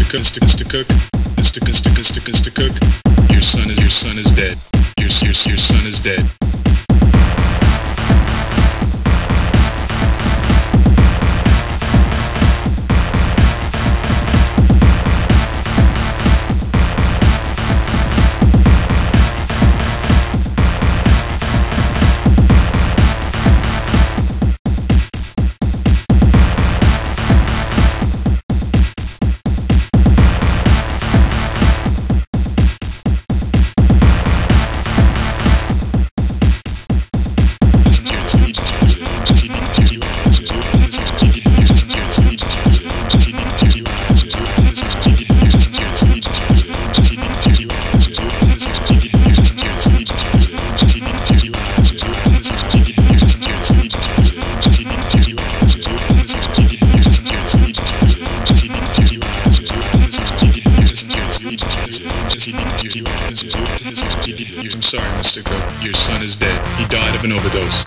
Mr. Cook, Mr. Cook, your son is dead. Your son is dead. I'm sorry, Mr. Cook. Your son is dead. He died of an overdose.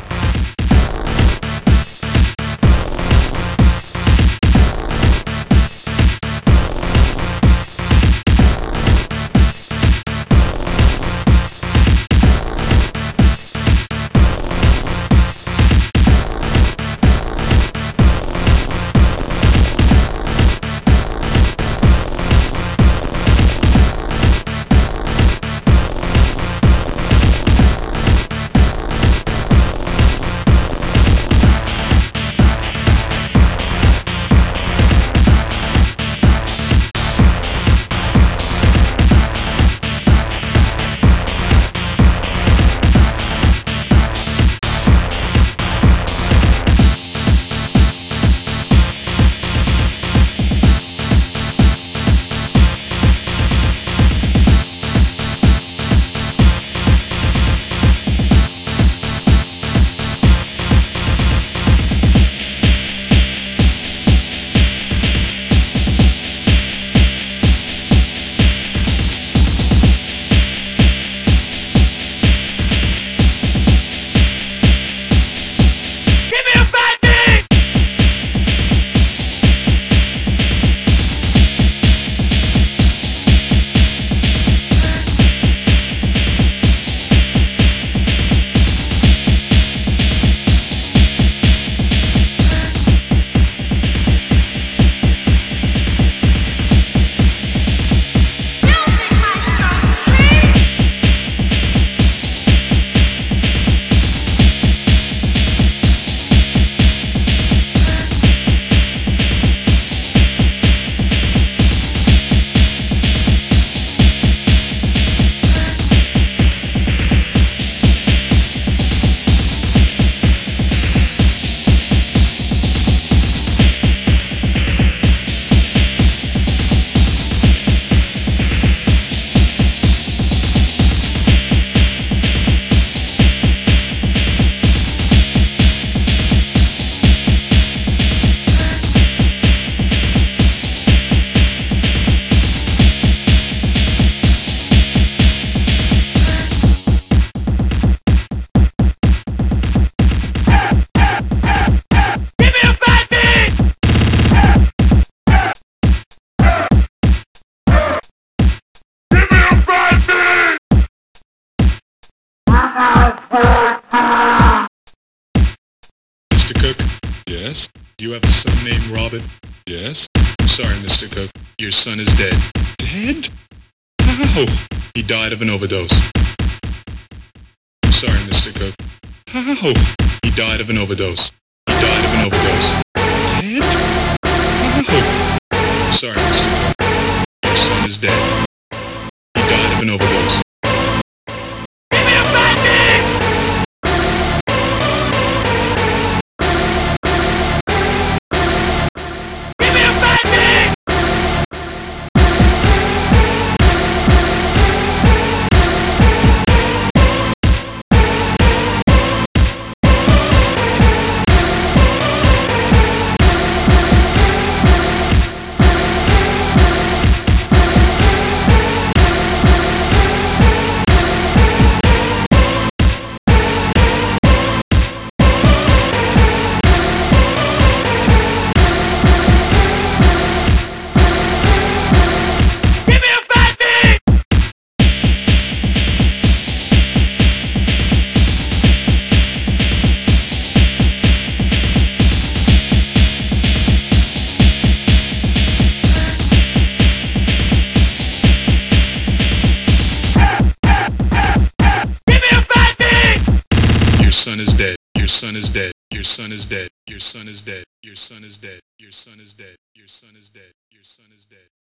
Mr. Cook? Yes? You have a son named Robin? Yes? I'm sorry, Mr. Cook. Your son is dead. Dead? How? He died of an overdose. I'm sorry, Mr. Cook. How? He died of an overdose. He died of an overdose. Dead? How? I'm sorry, Mr. Cook. Your son is dead. He died of an overdose. son is dead. Your son is dead. Your son is dead. Your son is dead. Your son is dead. Your son is dead. Your son is dead.